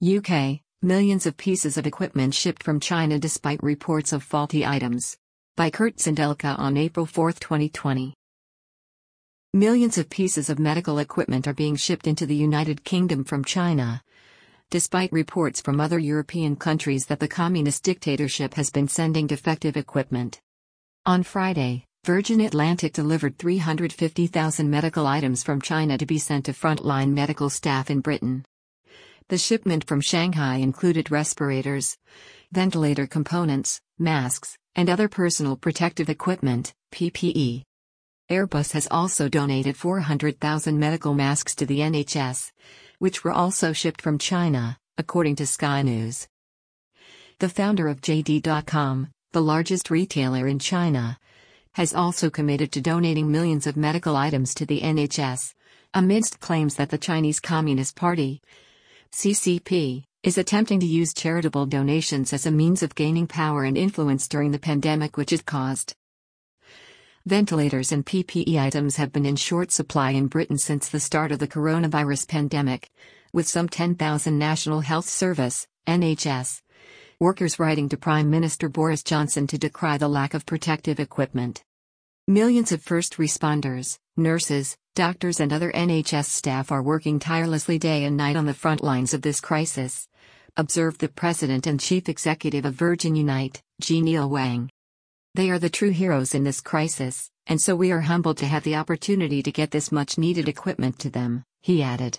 UK, millions of pieces of equipment shipped from China despite reports of faulty items. By Kurt Sindelka on April 4, 2020. Millions of pieces of medical equipment are being shipped into the United Kingdom from China, despite reports from other European countries that the communist dictatorship has been sending defective equipment. On Friday, Virgin Atlantic delivered 350,000 medical items from China to be sent to frontline medical staff in Britain. The shipment from Shanghai included respirators, ventilator components, masks, and other personal protective equipment, PPE. Airbus has also donated 400,000 medical masks to the NHS, which were also shipped from China, according to Sky News. The founder of JD.com, the largest retailer in China, has also committed to donating millions of medical items to the NHS, amidst claims that the Chinese Communist Party, CCP, is attempting to use charitable donations as a means of gaining power and influence during the pandemic which it caused. Ventilators and PPE items have been in short supply in Britain since the start of the coronavirus pandemic, with some 10,000 National Health Service, NHS, workers writing to Prime Minister Boris Johnson to decry the lack of protective equipment. Millions of first responders, nurses, doctors and other NHS staff are working tirelessly day and night on the front lines of this crisis, observed the President and Chief Executive of Virgin Unite, Genial Wang. They are the true heroes in this crisis, and so we are humbled to have the opportunity to get this much-needed equipment to them, he added.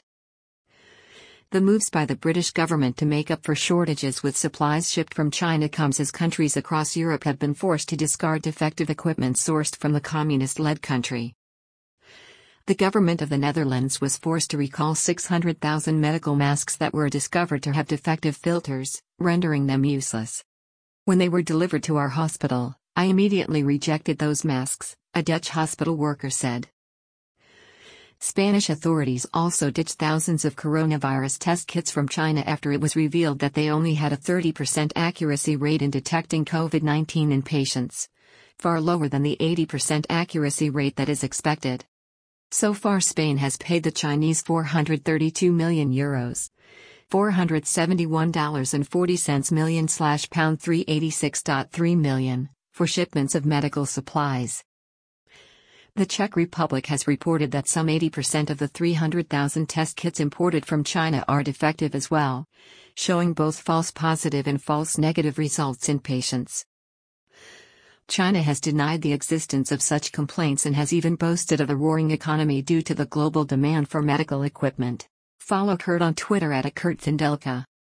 The moves by the British government to make up for shortages with supplies shipped from China comes as countries across Europe have been forced to discard defective equipment sourced from the communist-led country. The government of the Netherlands was forced to recall 600,000 medical masks that were discovered to have defective filters, rendering them useless. When they were delivered to our hospital, I immediately rejected those masks, a Dutch hospital worker said. Spanish authorities also ditched thousands of coronavirus test kits from China after it was revealed that they only had a 30% accuracy rate in detecting COVID-19 in patients, far lower than the 80% accuracy rate that is expected. So far Spain has paid the Chinese €432 million, $471.40 million / £386.3 million, for shipments of medical supplies. The Czech Republic has reported that some 80% of the 300,000 test kits imported from China are defective as well, showing both false positive and false negative results in patients. China has denied the existence of such complaints and has even boasted of a roaring economy due to the global demand for medical equipment. Follow Kurt on Twitter @KurtSindelka.